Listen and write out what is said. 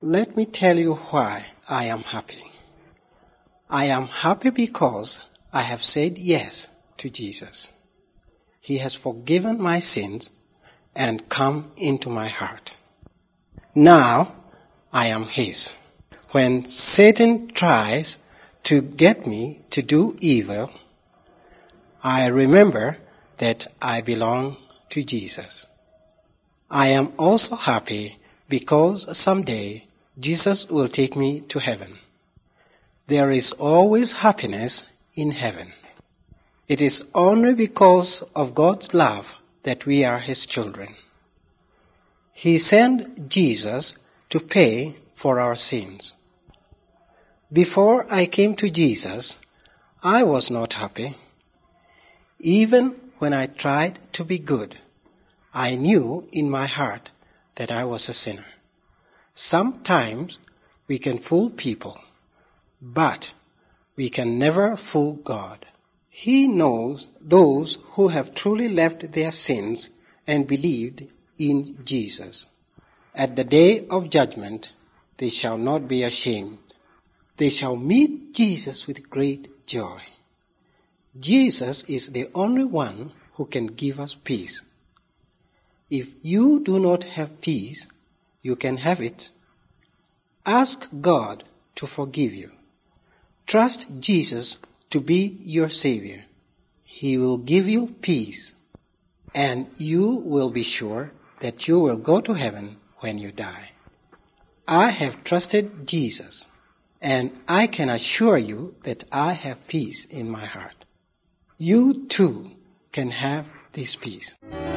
Let me tell you why I am happy. I am happy because I have said yes to Jesus. He has forgiven my sins and come into my heart. Now I am His. When Satan tries to get me to do evil, I remember that I belong to Jesus. I am also happy because someday Jesus will take me to heaven. There is always happiness in heaven. It is only because of God's love that we are His children. He sent Jesus to pay for our sins. Before I came to Jesus, I was not happy. Even when I tried to be good, I knew in my heart that I was a sinner. Sometimes we can fool people, but we can never fool God. He knows those who have truly left their sins and believed in Jesus. At the day of judgment, they shall not be ashamed. They shall meet Jesus with great joy. Jesus is the only one who can give us peace. If you do not have peace, you can have it. Ask God to forgive you. Trust Jesus to be your Savior. He will give you peace, and you will be sure that you will go to heaven when you die. I have trusted Jesus, and I can assure you that I have peace in my heart. You too can have this peace.